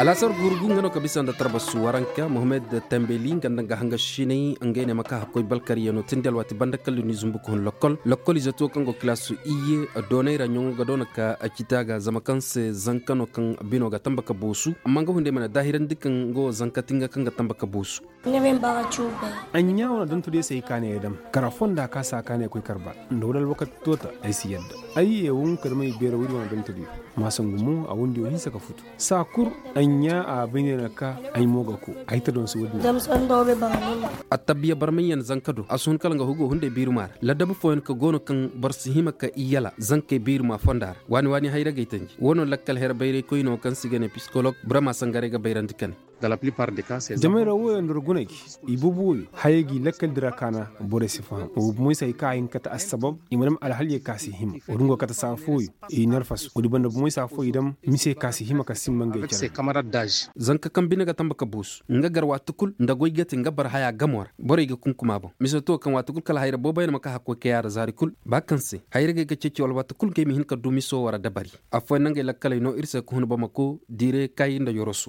alasar gurgun ngano kabisa da tarba suwaranka Mohamed Tembeli nganda hanga shine ngene maka hakoy balkari yano tindel wati bandakal ni zumbu ko lokol izato kango klasu iye donay ra nyongo gadona ka akitaga zamakanse zankano kan bino ga tambaka bosu amma ga hunde mana dahiran dikan go zankatinga kan ga tambaka bosu neben baga chube anya wala don tude sai kane edam karafonda ka sa kane koy karba ndodal wakat tota ay siyadda ay won karmay bera wuri wala don tude masangumu a wundi hin saka futu sakur anya a binena ka ay moga ko ay ta don su wadi dam son dobe baga attabiya barmayan zankado asun kalanga hugo hunde birumar ladabu foyen ka gono kan barsihima ka iyala zanke biruma fondar wani hayra gaitanji wono lakkal her bayre koyno kan sigene psychologue brama sangare ga bayrandikan dans la plupart des cas c'est jamera wo ndur gunaki ibubu hayegi lakkal dirakana bore sifam o moy say kayin kata asbab imanam alhaliye kasi him odungo kata sa foy e nerfas odi banda moy sa foy dam mise kasi hima ka simmange kera ses camarades d'âge zanka kan binaga tambaka bus nga garwa tukul ndagoy gete nga bar haya gamor bore ga kunkuma bo misoto kan watukul kala hayra bo bayna maka hakko ke yar zarikul bakanse hayra ga cece wal watukul ke mi hin ka dumi so wara dabari afo nange lakkal no irse ko hono bamako dire kay nda yorosu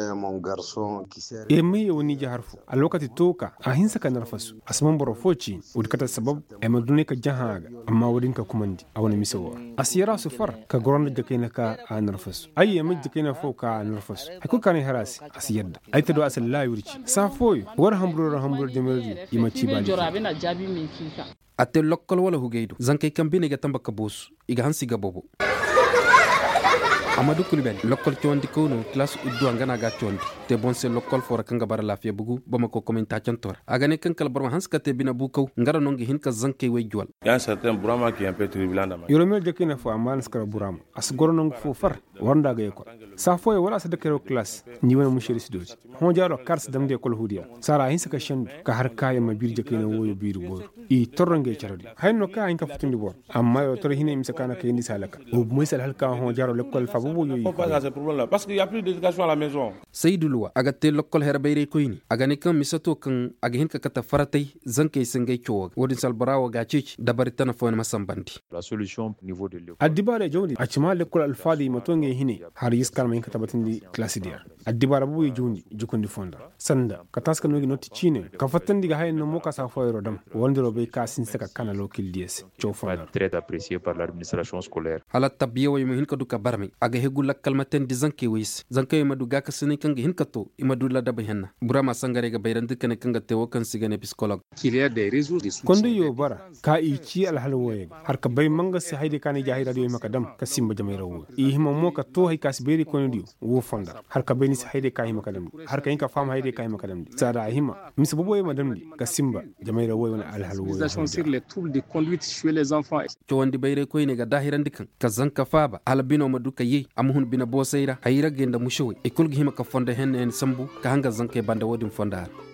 mai wani jihar fu a lokacin toka a hinsa ka narfasu asman borofoci udkata sabab e madune ka jahaga amma wadin ka kumandi a wani misawa asiyara su far ka goron da kai na ka a narfasu ai mai da kai na fo ka a narfasu hakku kan harasi asiyadda ai ta do asal la yurci safoy war hamburo da merdi imaci bali ate lokkol wala hugeido zankay kambine ga tambaka bosu iga hansi ga bobo Amadou Koulibaly lokkol condi kono classe uddu ngana ga condi te bon se lokkol fora kanga bara lafiya bugu bamako commenta cantor agane kankal barma hanskate bina bukaw ngara nongi hinka zanke way juwal ya certain burama qui est un peu turbulent dans ma yoromel de kina fo amal skara burama as goronong fo far warnda ga ko sa fo wala sa de kero classe ni wona mushiri sidoti hon jaro kars damde kol hudiya sara hinsa ka shendu ka har kaya ma bir jekina woyo biru bo i torronge charodi hayno ka hinka futundi bo amma yo tor hine mi sakana ka indi salaka o moysal halka hon jaro lekkol fa parce qu'il y a plus d'éducation à la maison. Seydulwa agate lokkol herbayre koyni agane kan misato kan agahin ka kata faratay zanke sengay ciowag wodin salbarawo ga cici dabari tana fon masambandi La solution au niveau de l'école. addibare jawdi acima lekkol alfadi matonge hine har yiskal mai kata batindi classe dia addibare bu jundi jukundi fonda sanda kataska nogi notti cine ka fatandi ga hayno mo ka sa foyro dam wondiro be ka sin saka kana lokil dies ciofanda Très apprécié par l'administration scolaire. hala tabiya way mo hin ka duka barmi aga hegula kalmaten di zanke wis zanke madu ga ka sene kanga hin kato imadu la daba henna burama sangare ga bayran dukane kanga tewo kan sigane psychologue Qu'il y a des réseaux de soutien. kondo yo bara ka i ci alhal woye har ka bay manga si hayde kane jahi radio makadam ka simba jamay rawo i hima mo ka to hay kasberi kono dio wo fonda har ka bay ni si hayde kai makadam har ka inka fam hayde kai makadam sada hima mis boboye madam di ka simba jamay rawo wona alhal woye sur les troubles de conduite chez les enfants. to wandi bayre koyne ga dahiran dikan ka zanka faba halbino maduka yi amuhun bina bosayra hayra genda mushowe e kulgi hima ka fonda hen en sambu ka hanga zanke banda wodin fonda